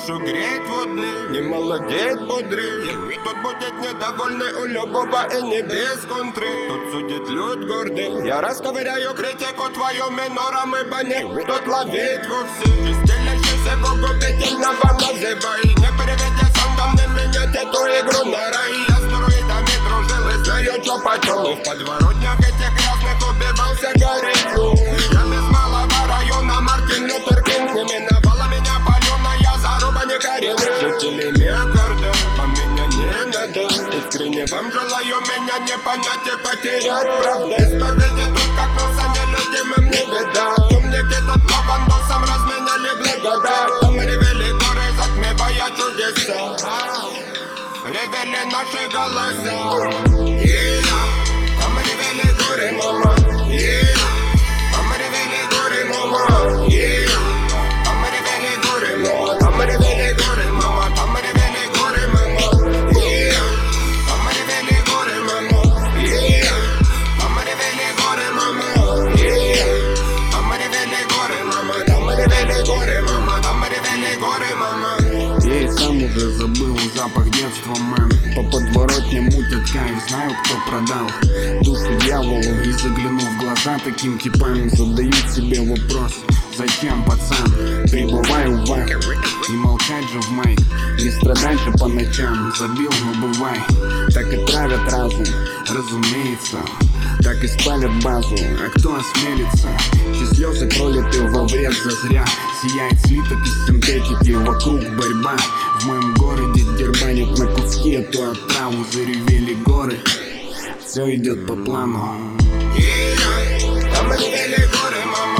душу греет водный, не молодеет бодрый. Тут будет недовольный у любого и не без контры. Тут судит люд гордый. Я расковыряю критику твою минором, ибо не тут ловить вовсе. Стелящийся в губительного называ. И не приведи сам не менять эту игру на рай. Я с друидами дружил и знаю, что почему. В подворотнях этих грязных убивался горячо. Я без малого района Мартин Лютер Кинг. Не миновала меня паленая заруба не Карин. Жители миокарда, а меня не надо. Искренне вам желаю меня не понять и потерять. Правда, исповеди тут как носа нелюдимым не беда. Умники тут лавандосом разменяли благодать. Там ревели горы, затмевая чудеса. Ревели наши голоса. Там ревели горы, мама. Там ревели горы, мама. Там ревели горы, мама. Там ревели горы, мама. Там ревели горы, мама. Там ревели горы, мама. Там ревели горы, мама. Там ревели горы, мама. Там ревели горы, мама. Там ревели горы, мама. Я и сам уже забыл запах детства, мэн. По подворотне мутят кайф, знаю, кто продал душу дьяволу. И заглянув в глаза таким типам, задают себе вопрос: зачем, пацан, прибывай в вак? Не молчать же в майк, не страдать же по ночам. Забил, но бывай, так и травят разум, разумеется. Так и спалят базу, а кто осмелится? Чьи слезы пролиты во вред зазря. Сияет слиток из синтетики, вокруг борьба. В моем городе дербанят на куски эту отраву. Заревели горы, все идет по плану. Там ревели горы, мама.